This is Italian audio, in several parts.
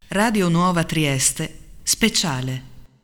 Radio Nuova Trieste, speciale.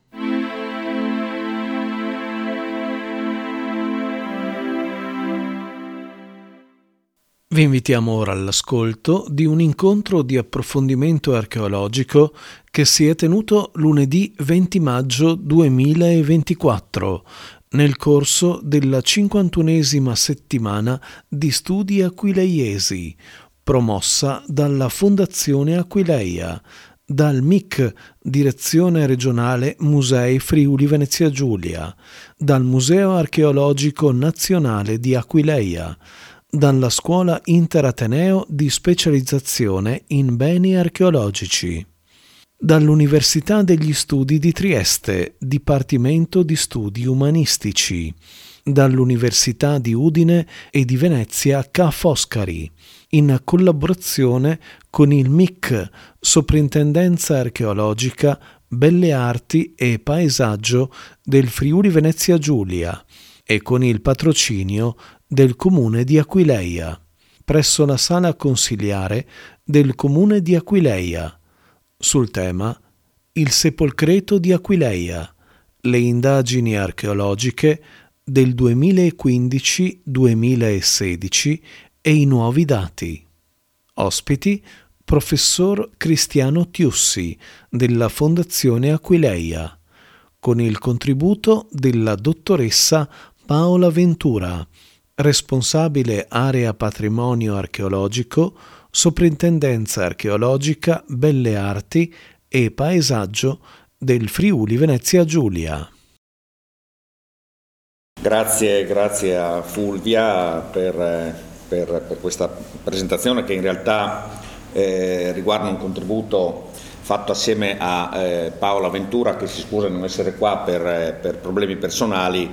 Vi invitiamo ora all'ascolto di un incontro di approfondimento archeologico che si è tenuto lunedì 20 maggio 2024 nel corso della 51esima settimana di studi aquileiesi, promossa dalla Fondazione Aquileia, dal MIC, Direzione Regionale Musei Friuli Venezia Giulia, dal Museo Archeologico Nazionale di Aquileia, dalla Scuola Interateneo di Specializzazione in Beni Archeologici, dall'Università degli Studi di Trieste, Dipartimento di Studi Umanistici, dall'Università di Udine e di Venezia Ca' Foscari, in collaborazione con il MIC, Soprintendenza Archeologica, Belle Arti e Paesaggio del Friuli Venezia Giulia e con il patrocinio del Comune di Aquileia, presso la Sala Consiliare del Comune di Aquileia, sul tema Il sepolcreto di Aquileia, le indagini archeologiche del 2015-2016 e i nuovi dati. Ospiti: professor Cristiano Tiussi della Fondazione Aquileia, con il contributo della dottoressa Paola Ventura, responsabile area patrimonio archeologico, Soprintendenza Archeologica, Belle Arti e Paesaggio del Friuli Venezia Giulia. Grazie a Fulvia per questa presentazione che in realtà riguarda un contributo fatto assieme a Paola Ventura, che si scusa di non essere qua per problemi personali,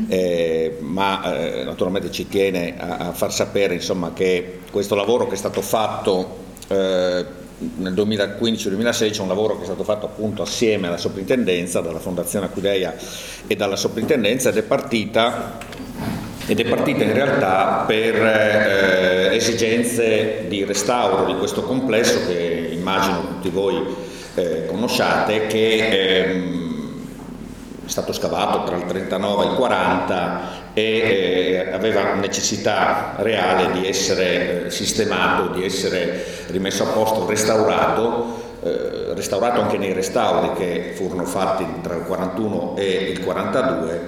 ma naturalmente ci tiene a far sapere, insomma, che questo lavoro che è stato fatto nel 2015-2016 è un lavoro che è stato fatto appunto assieme alla soprintendenza, dalla Fondazione Aquileia e dalla soprintendenza, ed è partita in realtà per esigenze di restauro di questo complesso che immagino tutti voi conosciate, che è stato scavato tra il 39 e il 40 e aveva necessità reale di essere sistemato, di essere rimesso a posto, restaurato anche nei restauri che furono fatti tra il 41 e il 42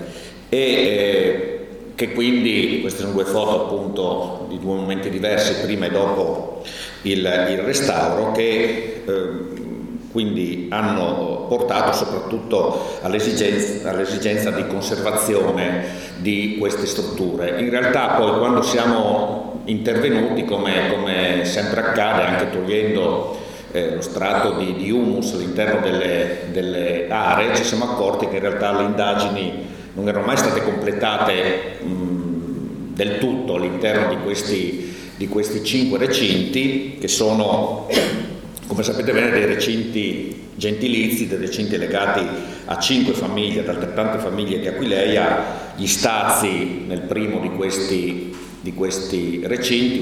e che quindi, queste sono due foto appunto di due momenti diversi, prima e dopo il restauro, che quindi hanno portato soprattutto all'esigenza di conservazione di queste strutture. In realtà poi, quando siamo intervenuti, come sempre accade, anche togliendo lo strato di humus all'interno delle aree, ci siamo accorti che in realtà le indagini non erano mai state completate del tutto all'interno di questi 5 recinti, che sono, come sapete bene, dei recinti gentilizi, dei recinti legati a 5 famiglie, ad altrettante famiglie di Aquileia. Gli Stazi nel primo di questi recinti,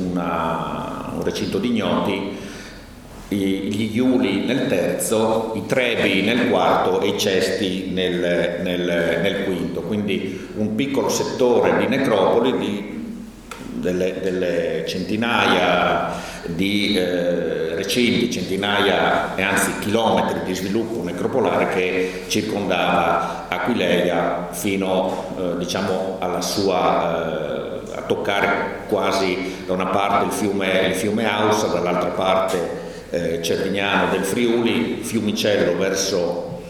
un recinto di ignoti, gli Iuli nel terzo, i Trebi nel quarto e i Cesti nel quinto, quindi un piccolo settore di necropoli delle centinaia di recinti, centinaia e anzi chilometri di sviluppo necropolare che circondava Aquileia fino diciamo alla sua a toccare quasi da una parte il fiume Ausa, dall'altra parte Cervignano del Friuli, Fiumicello verso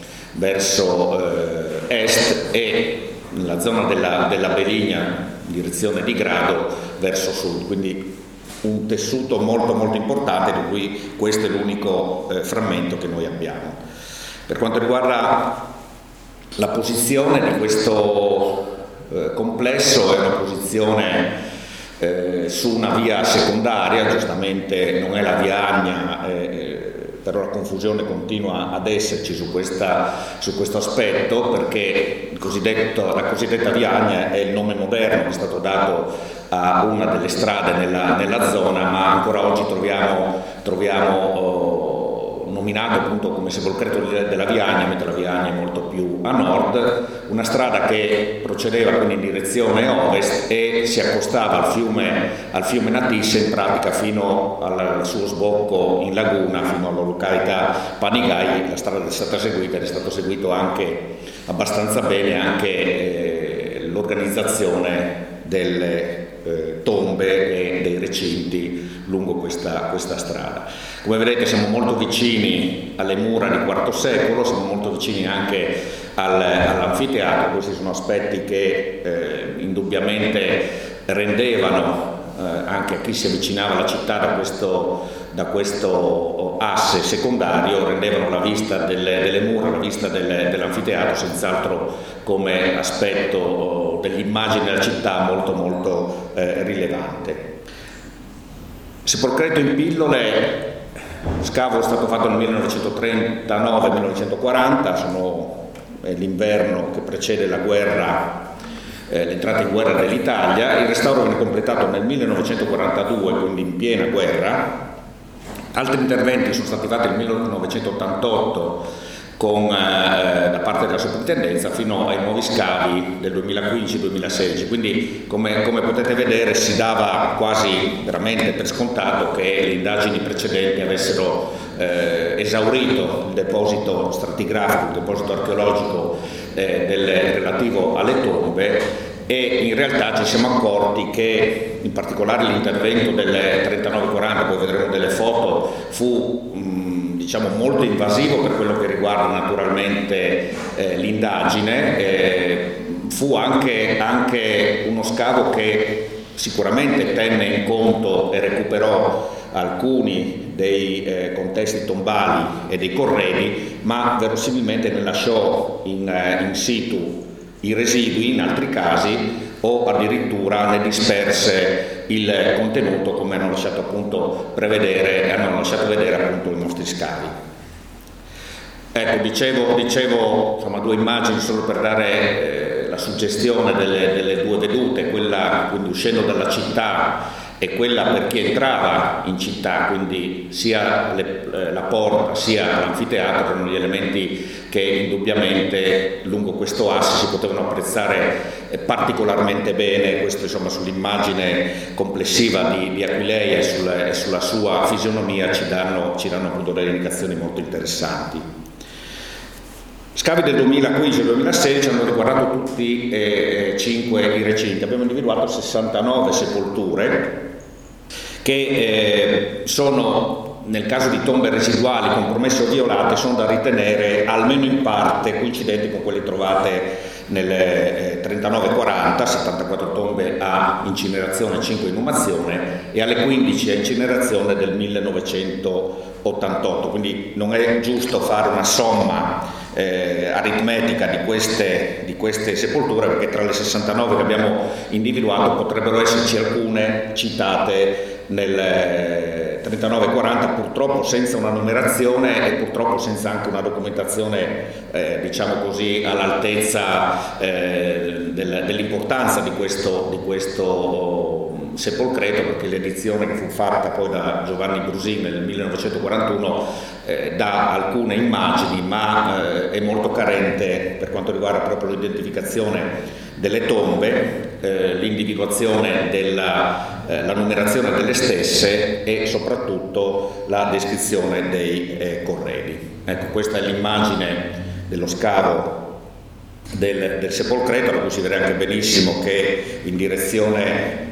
est e nella zona della Beligna in direzione di Grado verso sud, quindi un tessuto molto molto importante, di cui questo è l'unico frammento che noi abbiamo. Per quanto riguarda la posizione di questo complesso, è una posizione su una via secondaria, giustamente non è la via Agna, però la confusione continua ad esserci su questo aspetto, perché la cosiddetta via Agna è il nome moderno che è stato dato a una delle strade nella zona, ma ancora oggi troviamo nominato appunto come sepolcreto della Viagna, mentre la Viagna è molto più a nord, una strada che procedeva quindi in direzione ovest e si accostava al fiume Natisse, in pratica fino al suo sbocco in laguna, fino alla località Panigai. La strada è stata seguita ed è stato seguito anche abbastanza bene anche l'organizzazione delle tombe e dei recinti lungo questa strada. Come vedete siamo molto vicini alle mura di IV secolo, siamo molto vicini anche all'anfiteatro. Questi sono aspetti che indubbiamente rendevano anche a chi si avvicinava alla città da questo asse secondario, rendevano la vista delle mura, la vista dell'anfiteatro senz'altro come aspetto dell'immagine della città molto rilevante. Sepolcreto in pillole, scavo è stato fatto nel 1939-1940, è l'inverno che precede la guerra, l'entrata in guerra dell'Italia. Il restauro viene completato nel 1942, quindi in piena guerra. Altri interventi sono stati fatti nel 1988 da parte della soprintendenza fino ai nuovi scavi del 2015-2016, quindi come potete vedere si dava quasi veramente per scontato che le indagini precedenti avessero esaurito il deposito stratigrafico, il deposito archeologico relativo alle tombe, e in realtà ci siamo accorti che in particolare l'intervento del 39-40, poi vedremo delle foto, fu molto invasivo per quello che riguarda naturalmente l'indagine. Fu anche uno scavo che sicuramente tenne in conto e recuperò alcuni dei contesti tombali e dei corredi, ma verosimilmente ne lasciò in situ i residui in altri casi, o addirittura ne disperse il contenuto, come hanno lasciato appunto vedere appunto i nostri scavi. Ecco, dicevo due immagini solo per dare la suggestione delle due vedute, quella quindi uscendo dalla città e quella per chi entrava in città, quindi sia la porta sia l'anfiteatro erano gli elementi che indubbiamente lungo questo asse si potevano apprezzare particolarmente bene. Questo sull'immagine complessiva di Aquileia e sulla sua fisionomia ci danno appunto delle indicazioni molto interessanti. Scavi del 2015-2016 hanno riguardato tutti e 5 i recinti. Abbiamo individuato 69 sepolture che sono, nel caso di tombe residuali compromesse o violate, sono da ritenere almeno in parte coincidenti con quelle trovate nel 39-40, 74 tombe a incinerazione, 5 inumazione, e alle 15 a incinerazione del 1988. Quindi non è giusto fare una somma aritmetica di queste sepolture, perché tra le 69 che abbiamo individuato potrebbero esserci alcune citate nel 39-40, purtroppo senza una numerazione e purtroppo senza anche una documentazione all'altezza dell'importanza di questo sepolcreto, perché l'edizione che fu fatta poi da Giovanni Brusin nel 1941 dà alcune immagini, ma è molto carente per quanto riguarda proprio l'identificazione delle tombe, l'individuazione la numerazione delle stesse e soprattutto la descrizione dei corredi. Ecco, questa è l'immagine dello scavo del sepolcreto, da cui si vede anche benissimo che in direzione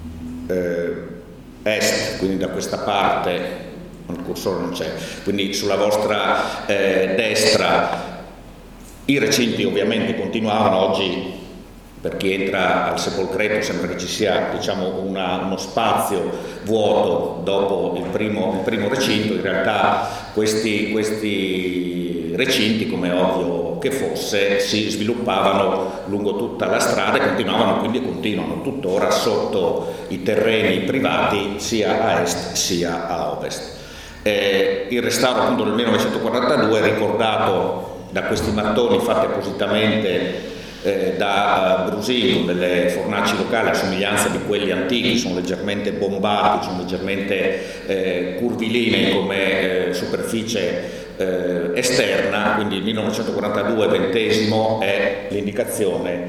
est, quindi da questa parte, il cursore non c'è, quindi sulla vostra destra i recinti ovviamente continuavano. Oggi per chi entra al sepolcreto sembra che ci sia uno spazio vuoto dopo il primo recinto. In realtà questi recinti, come è ovvio che fosse, si sviluppavano lungo tutta la strada e continuano tuttora sotto i terreni privati sia a est sia a ovest. Il restauro appunto del 1942 è ricordato da questi mattoni fatti appositamente da Brusin, delle fornaci locali a somiglianza di quelli antichi, sono leggermente bombati, sono leggermente curvilinei come superficie esterna, quindi il 1942 XX è l'indicazione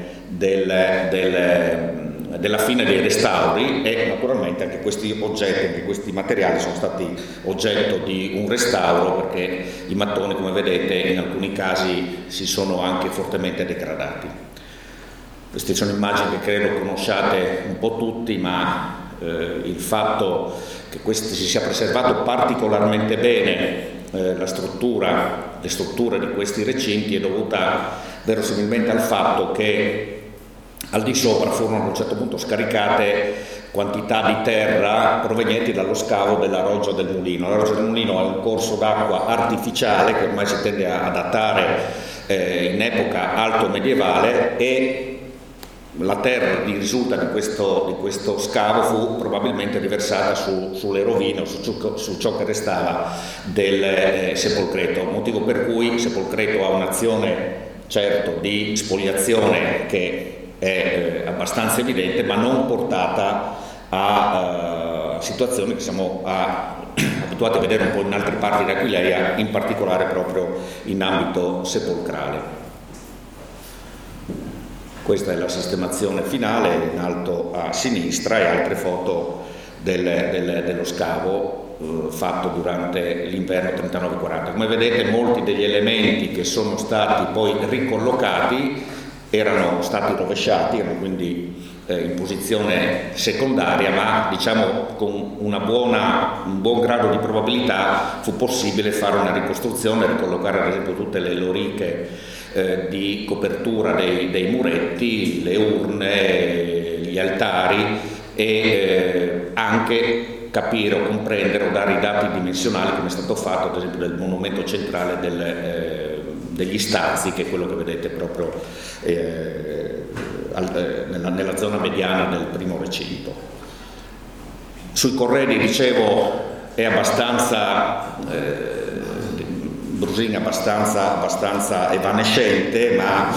della fine dei restauri, e naturalmente anche questi oggetti, anche questi materiali sono stati oggetto di un restauro, perché i mattoni, come vedete, in alcuni casi si sono anche fortemente degradati. Queste sono immagini che credo conosciate un po' tutti, ma il fatto che si sia preservato particolarmente bene le strutture di questi recinti è dovuta verosimilmente al fatto che al di sopra furono a un certo punto scaricate quantità di terra provenienti dallo scavo della Roggia del Mulino. La Roggia del Mulino è un corso d'acqua artificiale che ormai si tende a datare in epoca alto medievale, e la terra che risulta di questo scavo fu probabilmente riversata sulle rovine o su ciò che restava del sepolcreto, motivo per cui il sepolcreto ha un'azione certo di spoliazione che è abbastanza evidente, ma non portata a situazioni che siamo abituati a vedere un po' in altre parti di Aquileia, in particolare proprio in ambito sepolcrale. Questa è la sistemazione finale in alto a sinistra, e altre foto dello scavo fatto durante l'inverno 39-40. Come vedete, molti degli elementi che sono stati poi ricollocati erano stati rovesciati, erano quindi in posizione secondaria, ma diciamo con un buon grado di probabilità fu possibile fare una ricostruzione, ricollocare ad esempio tutte le loriche di copertura dei muretti, le urne, gli altari, e anche capire o comprendere o dare i dati dimensionali, come è stato fatto ad esempio del monumento centrale degli Stazzi, che è quello che vedete proprio nella zona mediana del primo recinto. Sui corredi, dicevo, è abbastanza Brusin abbastanza evanescente, ma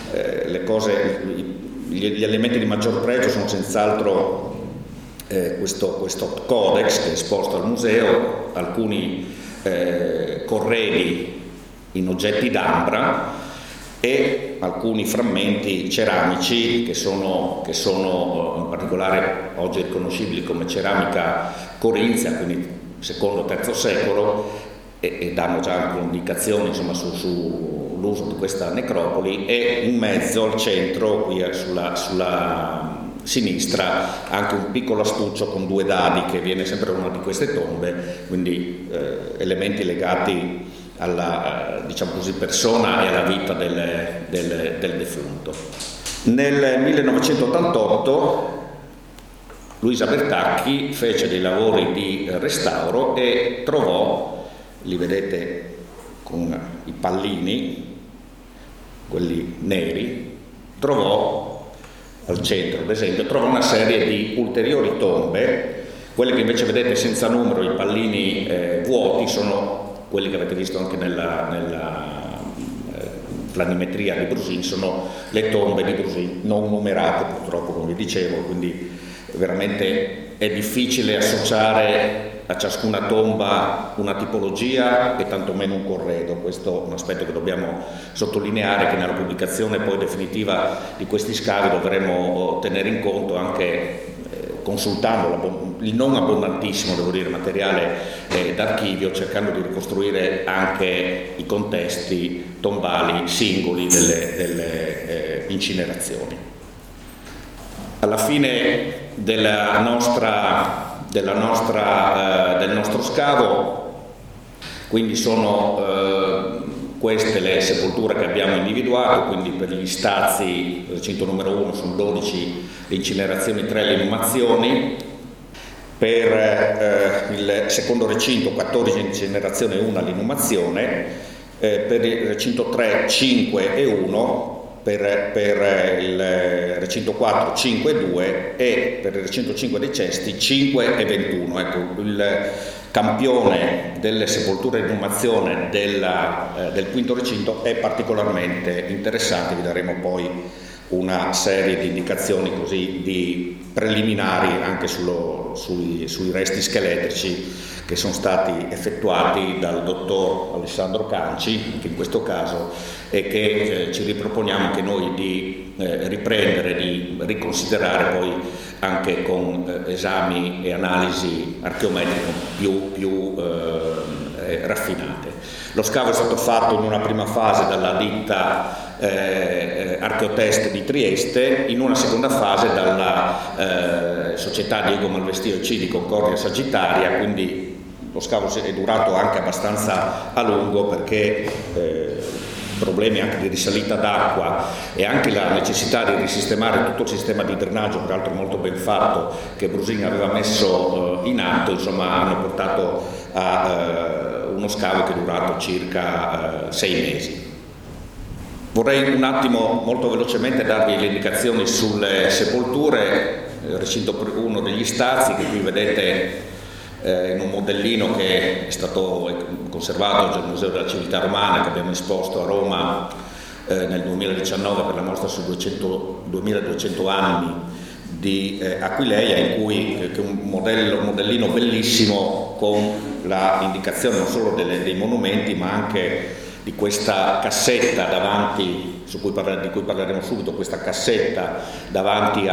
gli elementi di maggior pregio sono senz'altro questo codex che è esposto al museo, alcuni corredi in oggetti d'ambra e alcuni frammenti ceramici che sono in particolare oggi riconoscibili come ceramica corinzia, quindi secondo-terzo secolo, e danno già anche un'indicazione sull'uso di questa necropoli. E in mezzo al centro, qui sulla sinistra, anche un piccolo astuccio con 2 dadi che viene sempre da una di queste tombe, quindi elementi legati alla persona e alla vita del defunto. Nel 1988 Luisa Bertacchi fece dei lavori di restauro e trovò, li vedete con i pallini, quelli neri, trovò al centro, ad esempio, trovò una serie di ulteriori tombe. Quelle che invece vedete senza numero, i pallini vuoti, sono quelli che avete visto anche nella planimetria di Brusin, sono le tombe di Brusin, non numerate purtroppo, come vi dicevo, quindi veramente è difficile associare a ciascuna tomba una tipologia e tantomeno un corredo. Questo è un aspetto che dobbiamo sottolineare, che nella pubblicazione poi definitiva di questi scavi dovremo tenere in conto, anche consultando il non abbondantissimo, devo dire, materiale d'archivio, cercando di ricostruire anche i contesti tombali singoli delle incinerazioni. Alla fine del nostro scavo, quindi sono queste le sepolture che abbiamo individuato. Quindi per gli Stazzi, recinto numero 1, sono 12 le incinerazioni, 3 le inumazioni. Per il secondo recinto 14 incinerazioni e 1 l'inumazione. Per il recinto 3 5 e 1. Per il recinto 4 5 e 2, e per il recinto 5 dei cesti 5 e 21. Ecco, il campione delle sepolture di inumazione del quinto recinto è particolarmente interessante, vi daremo poi una serie di indicazioni così di preliminari anche sui resti scheletrici che sono stati effettuati dal dottor Alessandro Canci, anche in questo caso, e che ci riproponiamo anche noi di riprendere, di riconsiderare poi anche con esami e analisi archeometriche più raffinate. Lo scavo è stato fatto in una prima fase dalla ditta Archeotest di Trieste, in una seconda fase dalla società Diego Malvestio C di Concordia Sagittaria, quindi lo scavo è durato anche abbastanza a lungo perché problemi anche di risalita d'acqua e anche la necessità di risistemare tutto il sistema di drenaggio, peraltro molto ben fatto, che Brusin aveva messo in atto, insomma hanno portato a uno scavo che è durato circa 6 mesi. Vorrei un attimo, molto velocemente, darvi le indicazioni sulle sepolture. Recinto uno degli Stazi, che qui vedete in un modellino che è stato conservato al Museo della Civiltà Romana, che abbiamo esposto a Roma nel 2019 per la mostra su 2200 anni di Aquileia, in cui è un modellino bellissimo con la indicazione non solo dei monumenti, ma anche di questa cassetta davanti, di cui parleremo subito, questa cassetta davanti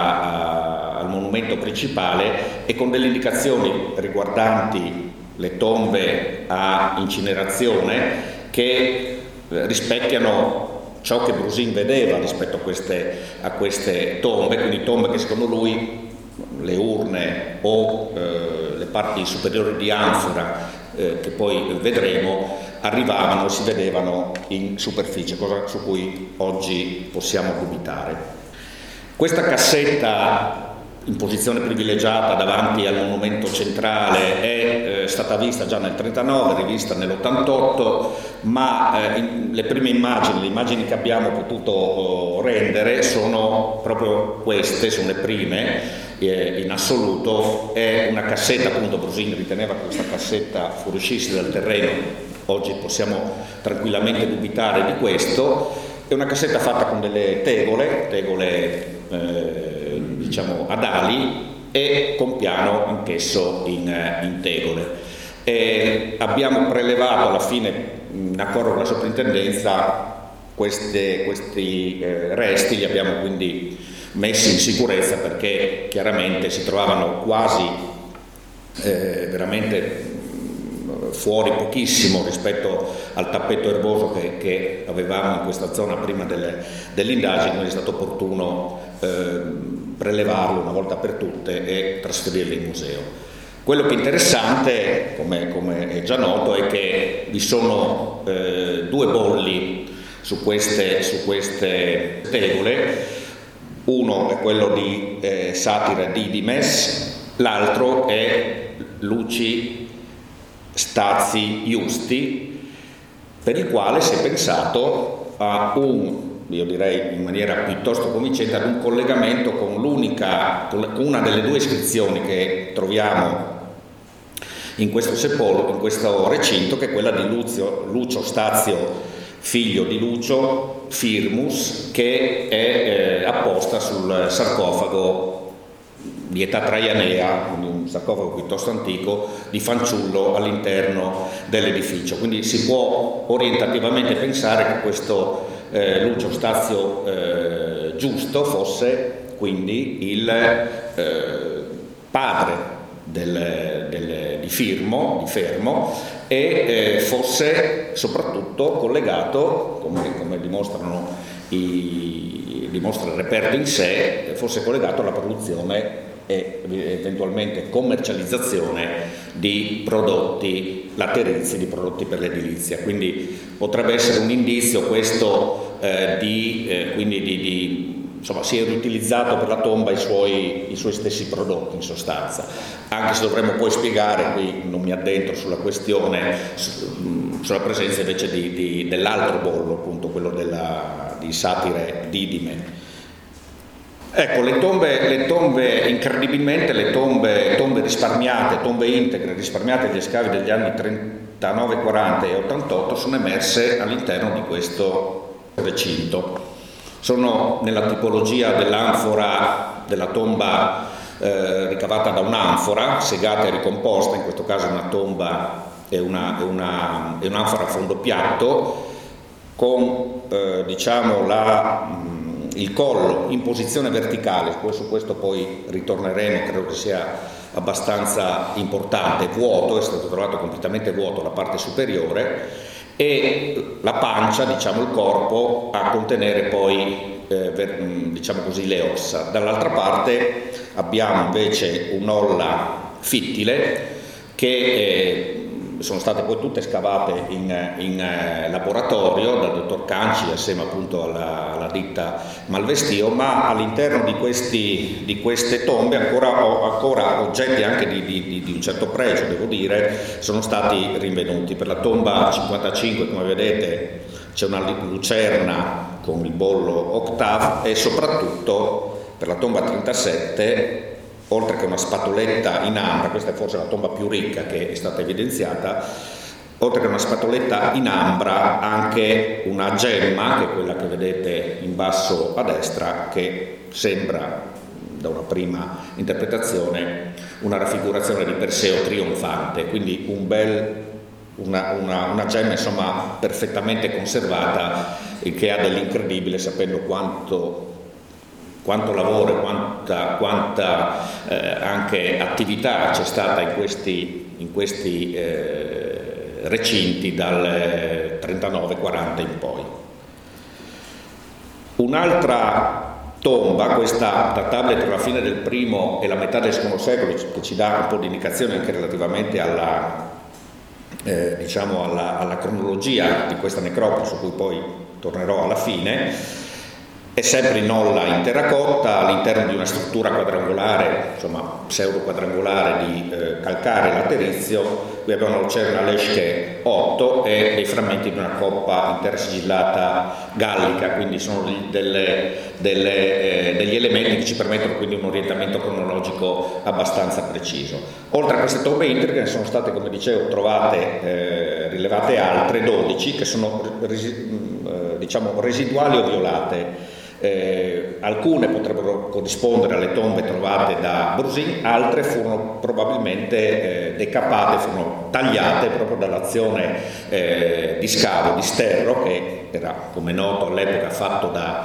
al monumento principale, e con delle indicazioni riguardanti le tombe a incinerazione che rispecchiano ciò che Brusin vedeva rispetto a queste tombe, quindi tombe che secondo lui, le urne o le parti superiori di anfora che poi vedremo, arrivavano e si vedevano in superficie, cosa su cui oggi possiamo dubitare. Questa cassetta in posizione privilegiata davanti al monumento centrale è stata vista già nel 1939, rivista nell'88, ma le prime immagini, le immagini che abbiamo potuto rendere sono proprio queste, sono le prime in assoluto. È una cassetta, appunto Brusin riteneva che questa cassetta fuoriuscisse dal terreno, oggi possiamo tranquillamente dubitare di questo. È una cassetta fatta con delle tegole diciamo ad ali e con piano anch'esso in tegole. Abbiamo prelevato alla fine, in accordo con la soprintendenza, questi resti, li abbiamo quindi messi in sicurezza perché chiaramente si trovavano quasi veramente fuori pochissimo rispetto al tappeto erboso che avevamo in questa zona prima dell'indagine, quindi è stato opportuno prelevarlo una volta per tutte e trasferirlo in museo. Quello che è interessante, come è già noto, è che vi sono 2 bolli su queste tegole. Uno è quello di Satira Didimes, l'altro è Luci Stazi Iusti, per il quale si è pensato a io direi in maniera piuttosto convincente, ad un collegamento con una delle 2 iscrizioni che troviamo in questo recinto, che è quella di Lucio Stazio, figlio di Lucio Firmus, che è apposta sul sarcofago di età traianea, quindi un sarcofago piuttosto antico, di fanciullo all'interno dell'edificio. Quindi si può orientativamente pensare che questo Lucio Stazio Giusto fosse quindi il padre di Fermo e fosse soprattutto collegato, come dimostra il reperto in sé, fosse collegato alla produzione e eventualmente commercializazione di prodotti laterizi, di prodotti per l'edilizia. Quindi potrebbe essere un indizio questo insomma, si è riutilizzato per la tomba i suoi stessi prodotti in sostanza, anche se dovremmo poi spiegare, qui non mi addentro sulla questione, sulla presenza invece dell'altro bollo, appunto quello di Satire Didime. Ecco, le tombe incredibilmente, le tombe risparmiate, tombe integre risparmiate agli scavi degli anni 39, 40 e 88 sono emerse all'interno di questo recinto. sono nella tipologia dell'anfora, della tomba ricavata da un'anfora, segata e ricomposta, in questo caso una tomba e un'anfora a fondo piatto, con diciamo il collo in posizione verticale. Su questo poi ritorneremo, credo che sia abbastanza importante, vuoto, è stato trovato completamente vuoto la parte superiore, e la pancia, diciamo il corpo, a contenere poi diciamo così le ossa. Dall'altra parte abbiamo invece un'olla fittile che sono state poi tutte scavate in laboratorio dal dottor Canci assieme appunto alla ditta Malvestio, ma all'interno di queste tombe ancora oggetti anche di un certo pregio, devo dire, sono stati rinvenuti. Per la tomba 55, come vedete, c'è una lucerna con il bollo Octave, e soprattutto per la tomba 37, oltre che una spatoletta in ambra, questa è forse la tomba più ricca che è stata evidenziata, oltre che una spatoletta in ambra, anche una gemma, che è quella che vedete in basso a destra, che sembra, da una prima interpretazione, una raffigurazione di Perseo trionfante, quindi una gemma insomma perfettamente conservata, che ha dell'incredibile, sapendo quanto lavoro e quanta anche attività c'è stata in questi recinti dal 39-40 in poi. Un'altra tomba, questa databile tra la fine del primo e la metà del secondo secolo, che ci dà un po' di indicazione anche relativamente alla cronologia di questa necropoli, su cui poi tornerò alla fine. È sempre in olla in terracotta, all'interno di una struttura quadrangolare, insomma pseudo quadrangolare di calcare laterizio. Qui abbiamo una lucerna Leschke 8 e dei frammenti di una coppa intersigillata gallica, quindi sono degli elementi che ci permettono quindi un orientamento cronologico abbastanza preciso. Oltre a queste tombe integre ne sono state, come dicevo, rilevate altre 12 che sono residuali o violate. Alcune potrebbero corrispondere alle tombe trovate da Brusin, altre furono probabilmente decapate, furono tagliate proprio dall'azione di scavo, di sterro, che era, come noto, all'epoca fatto da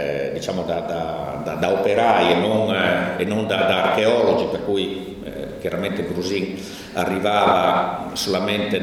operai e non da archeologi, per cui chiaramente Brusin arrivava solamente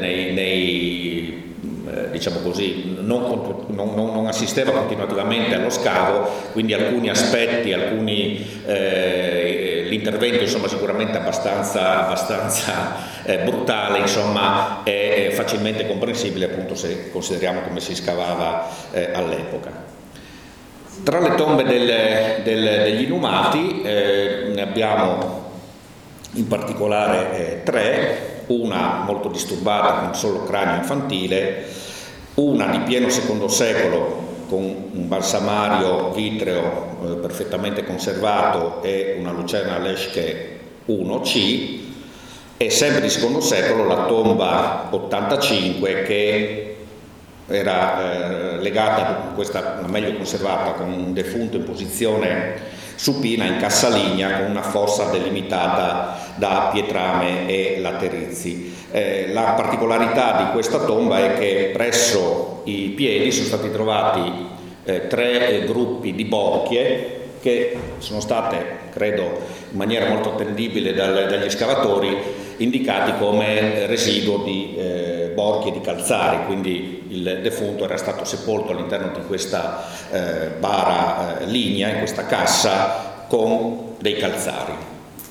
diciamo così, non assisteva continuativamente allo scavo, quindi alcuni aspetti, l'intervento insomma sicuramente abbastanza brutale, insomma è facilmente comprensibile appunto se consideriamo come si scavava all'epoca. Tra le tombe degli inumati ne abbiamo in particolare 3, una molto disturbata con solo cranio infantile, una di pieno secondo secolo con un balsamario vitreo perfettamente conservato e una lucerna Leschke 1C, e sempre di secondo secolo la tomba 85 che era legata, questa la meglio conservata, con un defunto in posizione supina in cassaligna con una fossa delimitata da pietrame e laterizi. La particolarità di questa tomba è che presso i piedi sono stati trovati 3 gruppi di borchie che sono state, credo in maniera molto attendibile dagli scavatori, indicati come residuo di borchie di calzari, quindi il defunto era stato sepolto all'interno di questa bara lignea, in questa cassa con dei calzari.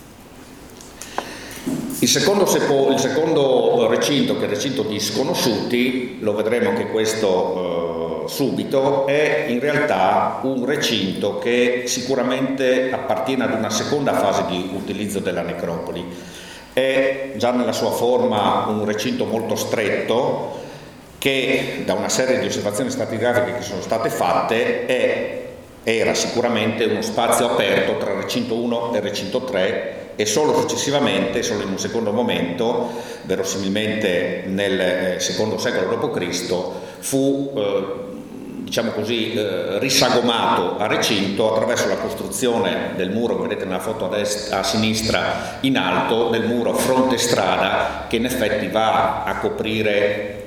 Il secondo recinto, che è il recinto di sconosciuti, lo vedremo anche questo subito, è in realtà un recinto che sicuramente appartiene ad una seconda fase di utilizzo della necropoli. È già nella sua forma un recinto molto stretto che, da una serie di osservazioni stratigrafiche che sono state fatte, era sicuramente uno spazio aperto tra il recinto 1 e il recinto 3, e solo successivamente, solo in un secondo momento, verosimilmente nel secondo secolo d.C., fu diciamo così, risagomato a recinto attraverso la costruzione del muro, che vedete nella foto a sinistra in alto, del muro fronte strada, che in effetti va a coprire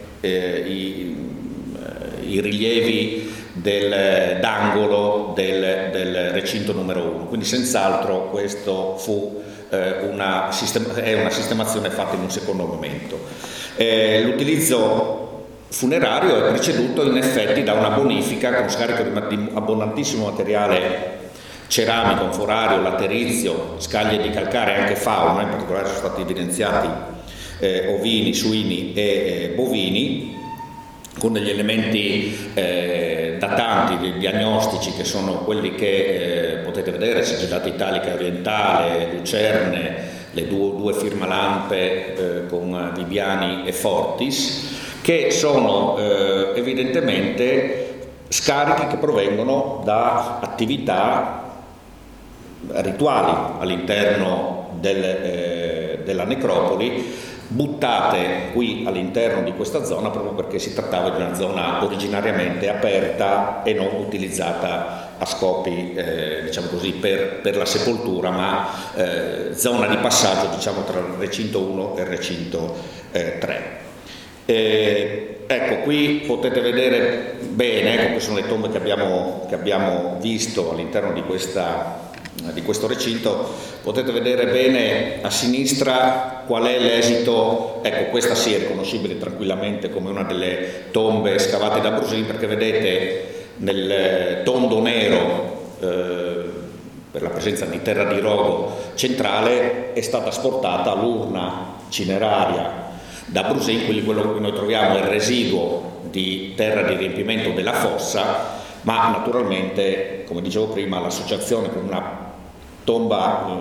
i rilievi d'angolo del recinto numero 1. Quindi senz'altro questo fu una sistemazione fatta in un secondo momento. L'utilizzo funerario è preceduto in effetti da una bonifica con scarico di abbondantissimo materiale ceramico, anforario, laterizio, scaglie di calcare, anche fauna, in particolare sono stati evidenziati ovini, suini e bovini, con degli elementi datanti, diagnostici, che sono quelli che potete vedere: sigillata italica orientale, lucerne, le due firmalampe con Viviani e Fortis, che sono evidentemente scarichi che provengono da attività rituali all'interno della necropoli, buttate qui all'interno di questa zona proprio perché si trattava di una zona originariamente aperta e non utilizzata a scopi diciamo così per la sepoltura, ma zona di passaggio, diciamo, tra il recinto 1 e il recinto 3. Ecco, qui potete vedere bene, queste sono le tombe che abbiamo visto all'interno di questo recinto. Potete vedere bene a sinistra qual è l'esito. Ecco, questa sì è riconoscibile tranquillamente come una delle tombe scavate da Brusin, perché vedete nel tondo nero, per la presenza di terra di rogo centrale, è stata asportata l'urna cineraria da Brusin. Quindi quello che noi troviamo è il residuo di terra di riempimento della fossa, ma naturalmente, come dicevo prima, l'associazione con una tomba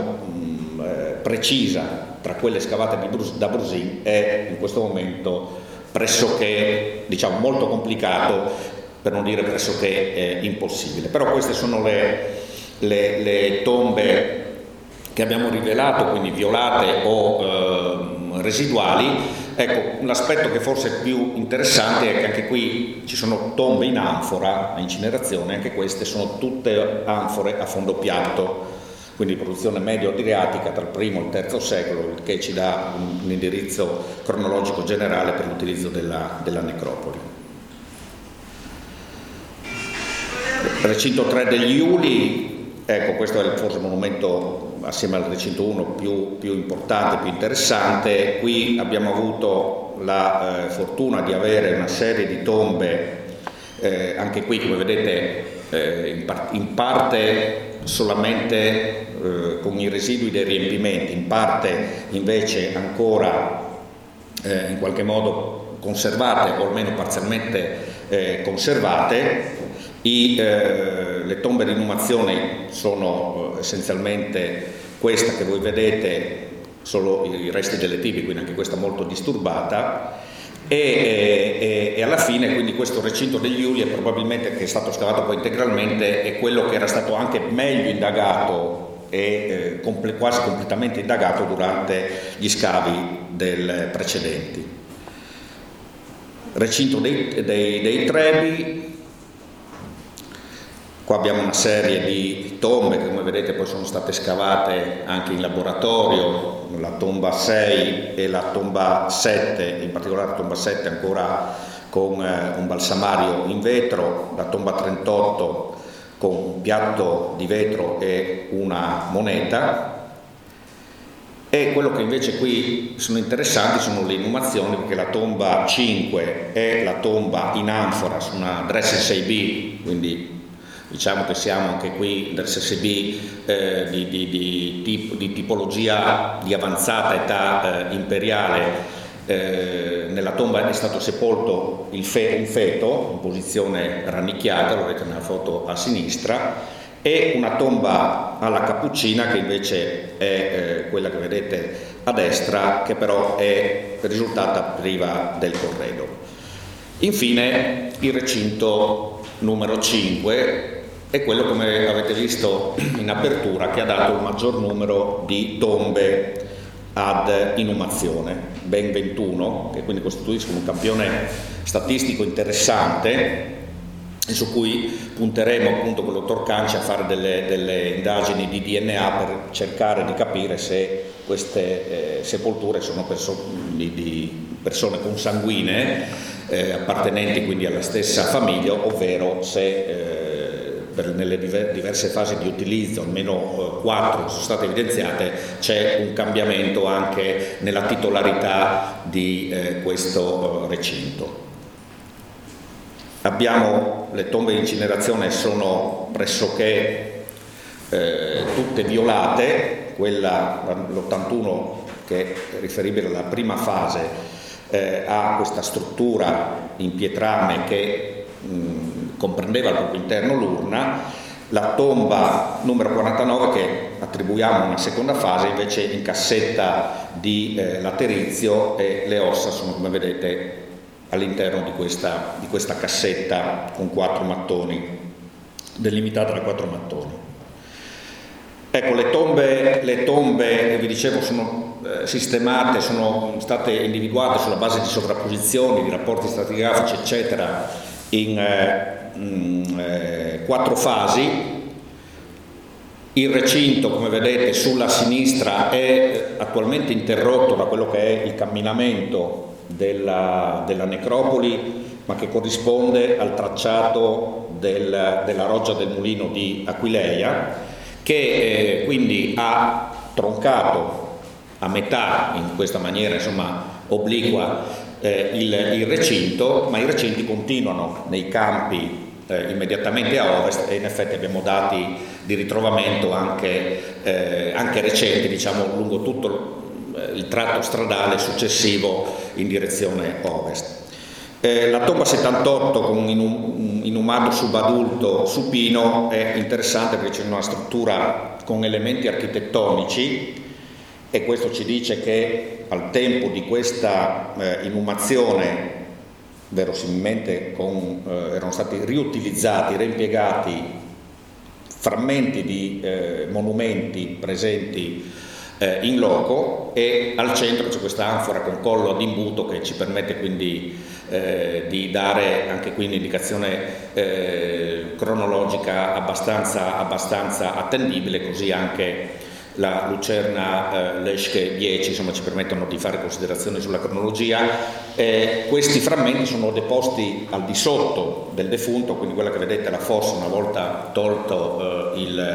precisa tra quelle scavate da Brusin è in questo momento pressoché, molto complicato, per non dire pressoché impossibile. Però queste sono le tombe che abbiamo rivelato, quindi violate o residuali. Ecco, l'aspetto che forse è più interessante è che anche qui ci sono tombe in anfora a incinerazione, anche queste sono tutte anfore a fondo piatto, quindi produzione medio-adriatica tra il primo e il terzo secolo, che ci dà un indirizzo cronologico generale per l'utilizzo della necropoli. Recinto 3 degli Iuli, ecco, questo è forse il monumento assieme al recinto 1 più importante, più interessante. Qui abbiamo avuto la fortuna di avere una serie di tombe, anche qui come vedete in parte solamente con i residui dei riempimenti, in parte invece ancora in qualche modo conservate o almeno parzialmente conservate. Le tombe di inumazione sono essenzialmente questa che voi vedete, solo i resti delle tibie, quindi anche questa molto disturbata, e alla fine quindi questo recinto degli Iuli è probabilmente, che è stato scavato poi integralmente, è quello che era stato anche meglio indagato e quasi completamente indagato durante gli scavi del precedenti. Recinto dei Trebi. Qua abbiamo una serie di tombe che, come vedete, poi sono state scavate anche in laboratorio, la tomba 6 e la tomba 7, in particolare la tomba 7 ancora con un balsamario in vetro, la tomba 38 con un piatto di vetro e una moneta. E quello che invece qui sono interessanti sono le inumazioni, perché la tomba 5 è la tomba in anfora su una Dress 6B, quindi diciamo che siamo anche qui dell'SSB di tipologia di avanzata età imperiale. Nella tomba è stato sepolto un feto in posizione rannicchiata, lo vedete nella foto a sinistra, e una tomba alla cappuccina che invece è quella che vedete a destra, che però è risultata priva del corredo. Infine il recinto numero 5 è quello, come avete visto in apertura, che ha dato il maggior numero di tombe ad inumazione, ben 21, che quindi costituiscono un campione statistico interessante. e su cui punteremo appunto con il dottor Canci a fare delle indagini di DNA per cercare di capire se queste sepolture sono di persone consanguinee, appartenenti quindi alla stessa famiglia, ovvero se nelle diverse fasi di utilizzo, almeno 4 sono state evidenziate, c'è un cambiamento anche nella titolarità di questo recinto. Le tombe di incinerazione sono pressoché tutte violate, quella l'81 che è riferibile alla prima fase ha questa struttura in pietrame che comprendeva al proprio interno l'urna. La tomba numero 49 che attribuiamo una seconda fase invece in cassetta di laterizio, e le ossa sono, come vedete, all'interno di questa cassetta con 4 mattoni, delimitata da 4 mattoni. Ecco, le tombe vi dicevo sono sistemate, sono state individuate sulla base di sovrapposizioni, di rapporti stratigrafici eccetera, in 4 fasi. Il recinto, come vedete, sulla sinistra è attualmente interrotto da quello che è il camminamento della necropoli, ma che corrisponde al tracciato della roggia del mulino di Aquileia, che quindi ha troncato a metà, in questa maniera insomma obliqua, il recinto, ma i recinti continuano nei campi immediatamente a ovest, e in effetti abbiamo dati di ritrovamento anche recenti, diciamo lungo tutto il tratto stradale successivo in direzione ovest. La tomba 78 con un inumato subadulto supino è interessante perché c'è una struttura con elementi architettonici, e questo ci dice che al tempo di questa inumazione verosimilmente erano stati riutilizzati, reimpiegati frammenti di monumenti presenti in loco, e al centro c'è questa anfora con collo ad imbuto che ci permette quindi di dare anche qui un'indicazione cronologica abbastanza attendibile, così anche la Lucerna Leschke 10 insomma ci permettono di fare considerazioni sulla cronologia. Questi frammenti sono deposti al di sotto del defunto, quindi quella che vedete è la fossa una volta tolto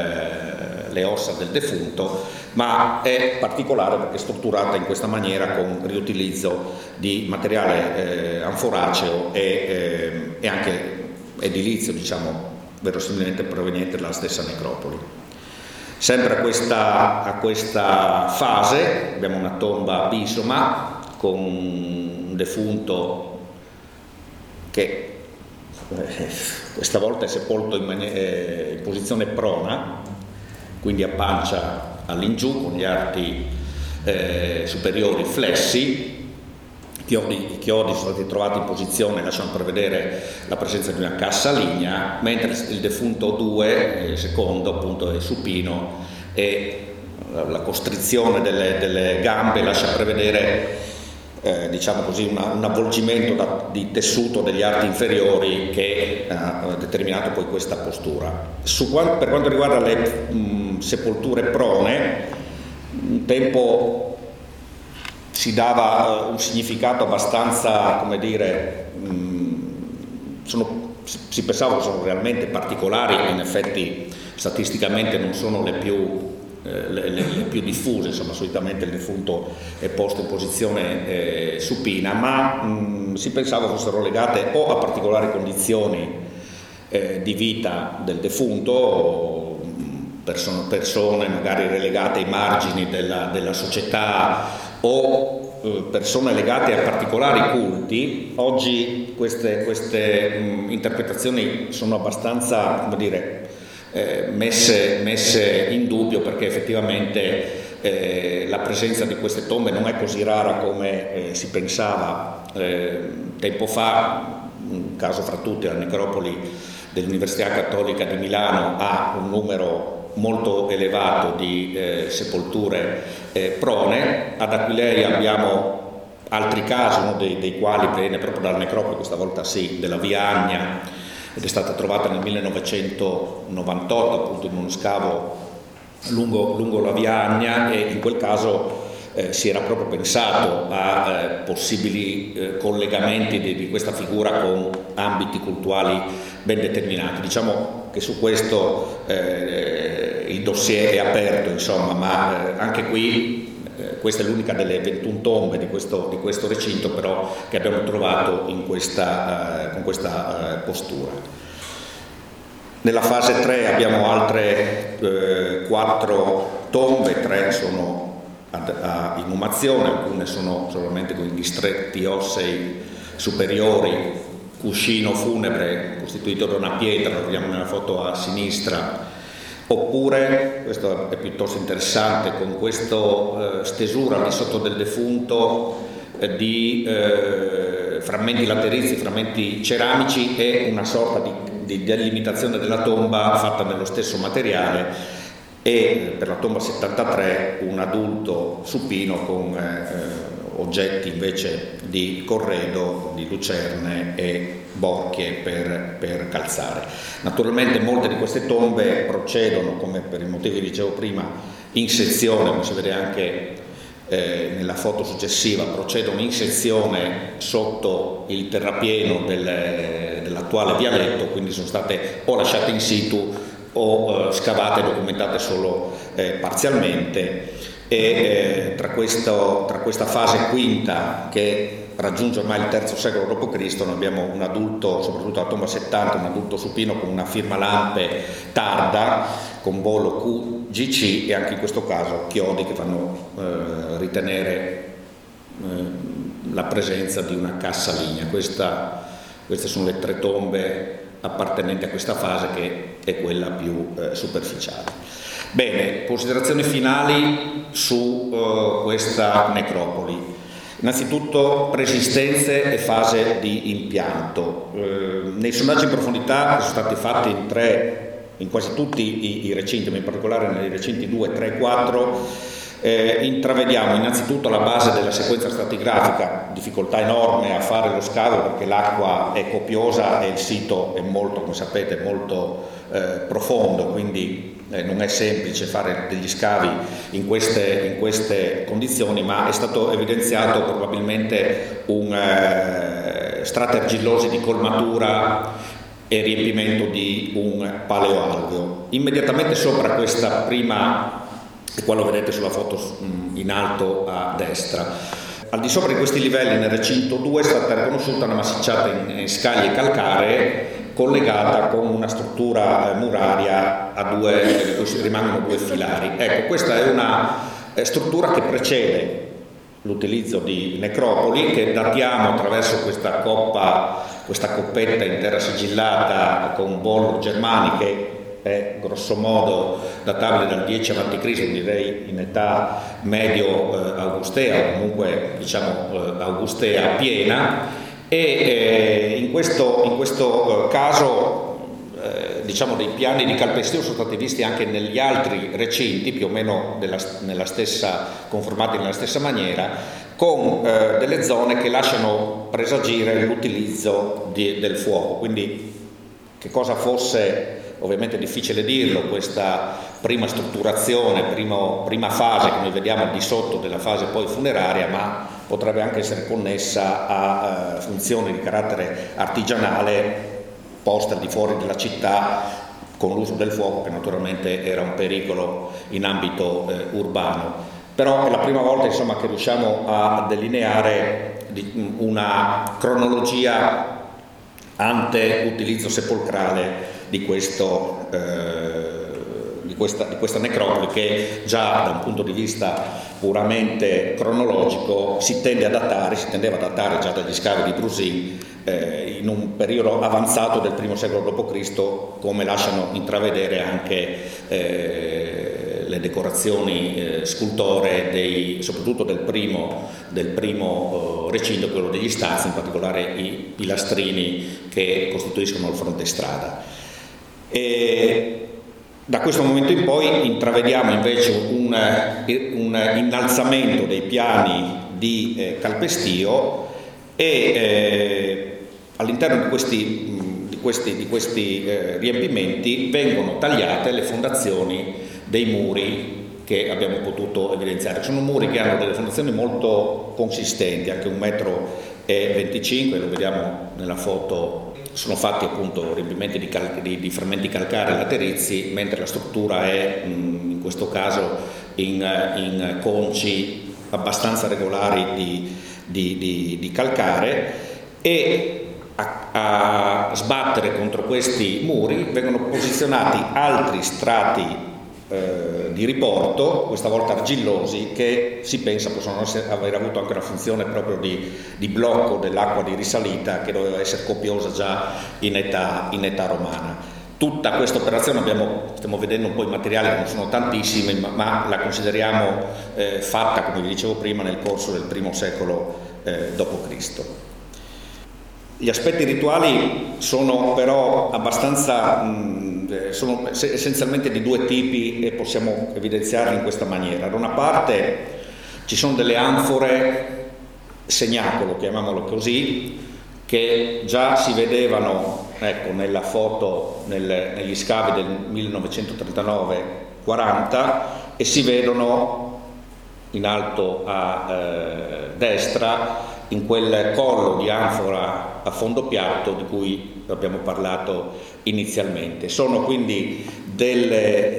le ossa del defunto, ma è particolare perché è strutturata in questa maniera con riutilizzo di materiale anforaceo e anche edilizio, diciamo, verosimilmente proveniente dalla stessa necropoli. Sempre a questa fase abbiamo una tomba bisoma con un defunto che questa volta è sepolto in posizione prona, quindi a pancia all'ingiù, con gli arti superiori flessi. I chiodi sono stati trovati in posizione, lasciano prevedere la presenza di una cassa lignea, mentre il defunto 2, secondo, appunto è supino, e la costrizione delle gambe lascia prevedere diciamo così un avvolgimento di tessuto degli arti inferiori che ha determinato poi questa postura. Per quanto riguarda le sepolture prone, un tempo si dava un significato abbastanza, come dire, si pensava che sono realmente particolari, in effetti statisticamente non sono le più diffuse, insomma solitamente il defunto è posto in posizione supina, ma si pensava fossero legate o a particolari condizioni di vita del defunto, persone magari relegate ai margini della società, o persone legate a particolari culti. Oggi queste interpretazioni sono abbastanza, come dire, messe in dubbio, perché effettivamente la presenza di queste tombe non è così rara come si pensava tempo fa. Un caso fra tutti, la necropoli dell'Università Cattolica di Milano ha un numero molto elevato di sepolture prone. Ad Aquileia abbiamo altri casi, uno dei quali viene proprio dalla necropoli, questa volta sì, della Via Agna, ed è stata trovata nel 1998 appunto in uno scavo lungo la via Agna, e in quel caso si era proprio pensato a possibili collegamenti di questa figura con ambiti culturali ben determinati. Diciamo che su questo il dossier è aperto, insomma, ma anche qui questa è l'unica delle 21 tombe di questo recinto, però, che abbiamo trovato con questa postura. Nella fase 3 abbiamo altre 4 tombe, 3 sono a inumazione, alcune sono solamente con i distretti ossei superiori, cuscino funebre costituito da una pietra, lo vediamo nella foto a sinistra, oppure, questo è piuttosto interessante, con questa stesura al di sotto del defunto di frammenti laterizi, frammenti ceramici, e una sorta di delimitazione della tomba fatta nello stesso materiale, e per la tomba 73 un adulto supino con oggetti invece di corredo, di lucerne e borchie per calzare. Naturalmente molte di queste tombe procedono, come per i motivi che dicevo prima, in sezione, come si vede anche nella foto successiva, procedono in sezione sotto il terrapieno dell'attuale vialetto, quindi sono state o lasciate in situ o scavate e documentate solo parzialmente, e tra questa fase quinta, che raggiunge ormai il III secolo d.C., noi abbiamo un adulto, soprattutto alla tomba 70, un adulto supino con una firma Lampe tarda, con bollo QGC, e anche in questo caso chiodi che fanno ritenere la presenza di una cassa lignea. Queste sono le 3 tombe appartenenti a questa fase, che è quella più superficiale. Bene, considerazioni finali su questa necropoli. Innanzitutto persistenze e fase di impianto. Nei sondaggi in profondità che sono stati fatti in quasi tutti i recinti, ma in particolare nei recinti 2, 3 e 4, intravediamo innanzitutto alla base della sequenza stratigrafica difficoltà enorme a fare lo scavo, perché l'acqua è copiosa e il sito è molto, come sapete, molto profondo, quindi non è semplice fare degli scavi in queste condizioni, ma è stato evidenziato probabilmente strati argillosi di colmatura e riempimento di un paleoalveo. Immediatamente sopra questa prima, e qua lo vedete sulla foto in alto a destra, al di sopra di questi livelli nel recinto 2 è stata riconosciuta una massicciata in scaglie calcaree collegata con una struttura muraria a due, cui rimangono 2 filari. Ecco, questa è una struttura che precede l'utilizzo di necropoli, che datiamo attraverso questa coppetta in terra sigillata con bollo germaniche, è grosso modo databile dal 10 a.C., direi in età medio-augustea, o comunque diciamo augustea piena, e in questo caso diciamo dei piani di calpestio sono stati visti anche negli altri recinti, più o meno conformati nella stessa maniera, con delle zone che lasciano presagire l'utilizzo del fuoco. Quindi che cosa fosse, ovviamente è difficile dirlo, questa prima strutturazione, prima fase che noi vediamo al di sotto della fase poi funeraria, ma potrebbe anche essere connessa a funzioni di carattere artigianale poste al di fuori della città, con l'uso del fuoco, che naturalmente era un pericolo in ambito urbano. Però è la prima volta, insomma, che riusciamo a delineare una cronologia ante utilizzo sepolcrale di questa necropoli, che già da un punto di vista puramente cronologico si tendeva a datare già dagli scavi di Brusin in un periodo avanzato del I secolo d.C., come lasciano intravedere anche le decorazioni scultoree soprattutto del primo recinto, quello degli Stazi, in particolare i pilastrini che costituiscono il frontestrada. E da questo momento in poi intravediamo invece un innalzamento dei piani di calpestio, e all'interno di questi riempimenti vengono tagliate le fondazioni dei muri che abbiamo potuto evidenziare. Sono muri che hanno delle fondazioni molto consistenti, anche 1,25 m, lo vediamo nella foto, sono fatti appunto riempimenti di frammenti calcarei laterizi, mentre la struttura è in questo caso in conci abbastanza regolari di calcare, e a sbattere contro questi muri vengono posizionati altri strati di riporto, questa volta argillosi, che si pensa possono aver avuto anche una funzione proprio di blocco dell'acqua di risalita, che doveva essere copiosa già in età romana. Tutta questa operazione stiamo vedendo un po' i materiali, che non sono tantissimi, ma la consideriamo fatta, come vi dicevo prima, nel corso del I secolo d.C. Gli aspetti rituali sono però sono essenzialmente di due tipi, e possiamo evidenziarli in questa maniera. Da una parte ci sono delle anfore segnacolo, chiamiamolo così, che già si vedevano, ecco, nella foto, negli scavi del 1939-40, e si vedono in alto a destra, in quel collo di anfora a fondo piatto di cui abbiamo parlato inizialmente. Sono quindi degli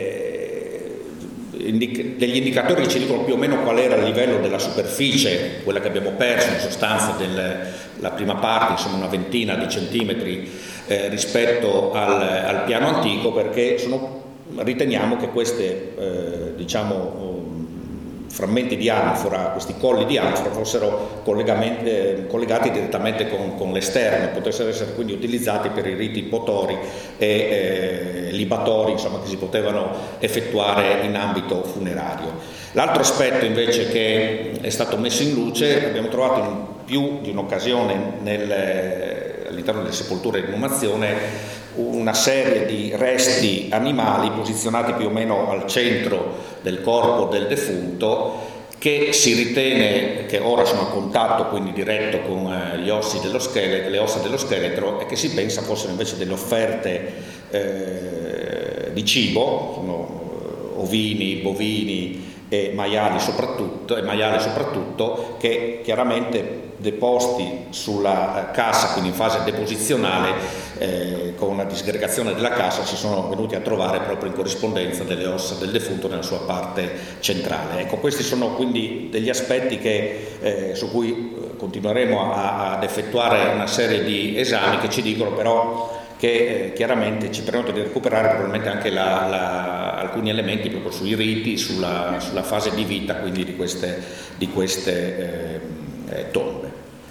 indicatori che ci dicono più o meno qual era il livello della superficie, quella che abbiamo perso in sostanza la prima parte, insomma una ventina di centimetri rispetto al piano antico, perché riteniamo che queste frammenti di anfora, questi colli di anfora, fossero collegati direttamente con l'esterno, potessero essere quindi utilizzati per i riti potori e libatori, insomma, che si potevano effettuare in ambito funerario. L'altro aspetto invece che è stato messo in luce, abbiamo trovato in più di un'occasione all'interno delle sepolture di inumazione una serie di resti animali posizionati più o meno al centro del corpo del defunto, che si ritiene che ora sono a contatto quindi diretto con le ossa dello scheletro, e che si pensa fossero invece delle offerte di cibo, sono ovini, bovini e maiali soprattutto, che chiaramente deposti sulla cassa, quindi in fase deposizionale, con una disgregazione della cassa, si sono venuti a trovare proprio in corrispondenza delle ossa del defunto nella sua parte centrale. Ecco, questi sono quindi degli aspetti su cui continueremo ad effettuare una serie di esami, che ci dicono però che chiaramente ci permettono di recuperare probabilmente anche alcuni elementi proprio sui riti, sulla fase di vita quindi di queste tombe.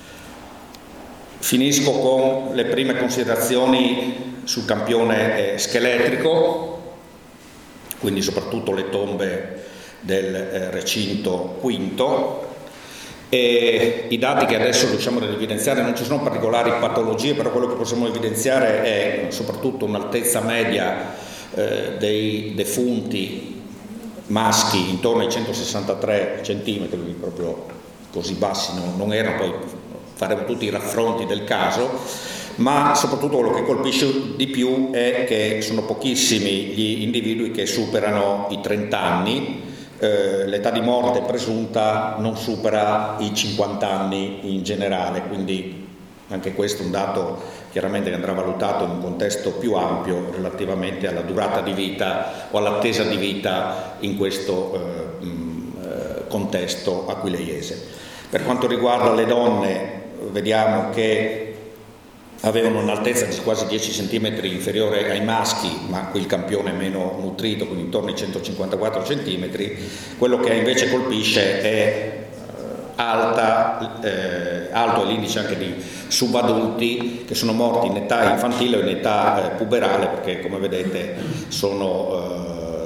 Finisco con le prime considerazioni sul campione scheletrico, quindi soprattutto le tombe del recinto quinto. E i dati che adesso riusciamo ad evidenziare, non ci sono particolari patologie, però quello che possiamo evidenziare è soprattutto un'altezza media dei defunti maschi intorno ai 163 cm, quindi proprio così bassi non erano, poi faremo tutti i raffronti del caso, ma soprattutto quello che colpisce di più è che sono pochissimi gli individui che superano i 30 anni, l'età di morte presunta non supera i 50 anni in generale, quindi anche questo è un dato chiaramente che andrà valutato in un contesto più ampio relativamente alla durata di vita o all'attesa di vita in questo contesto aquileiese. Per quanto riguarda le donne, vediamo che avevano un'altezza di quasi 10 cm inferiore ai maschi, ma qui il campione è meno nutrito, quindi intorno ai 154 cm. Quello che invece colpisce è alto è l'indice anche di subadulti che sono morti in età infantile o in età puberale, perché come vedete sono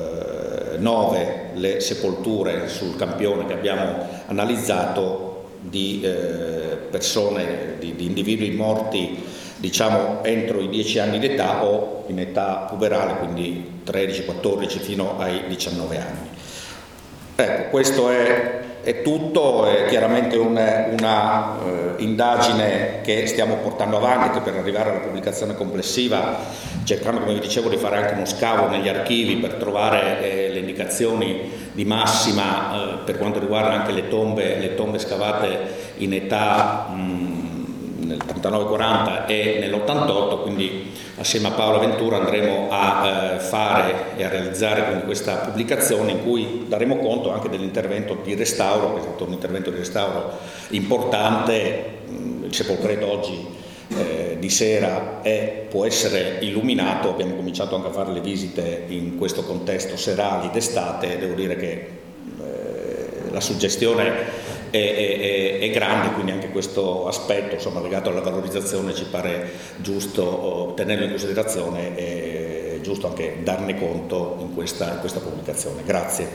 9 le sepolture sul campione che abbiamo analizzato di persone, di individui morti diciamo entro i 10 anni di età o in età puberale, quindi 13, 14 fino ai 19 anni. Ecco, questo è è tutto, è chiaramente una indagine che stiamo portando avanti, che per arrivare alla pubblicazione complessiva, cercando, come vi dicevo, di fare anche uno scavo negli archivi per trovare le indicazioni di massima per quanto riguarda anche le tombe scavate in età nel 39-40 e nell'88, quindi assieme a Paola Ventura andremo a fare e a realizzare quindi questa pubblicazione in cui daremo conto anche dell'intervento di restauro, che è stato un intervento di restauro importante. Il Sepolcreto oggi di sera può essere illuminato, abbiamo cominciato anche a fare le visite in questo contesto serali d'estate, devo dire che la suggestione è grande, quindi anche questo aspetto, insomma, legato alla valorizzazione ci pare giusto tenerlo in considerazione e giusto anche darne conto in questa pubblicazione. Grazie.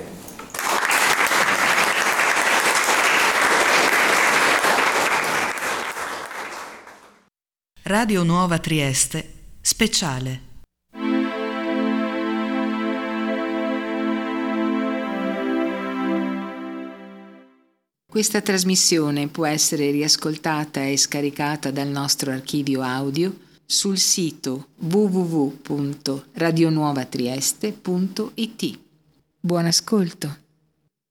Radio Nuova Trieste, speciale. Questa trasmissione può essere riascoltata e scaricata dal nostro archivio audio sul sito www.radionuovatrieste.it. Buon ascolto!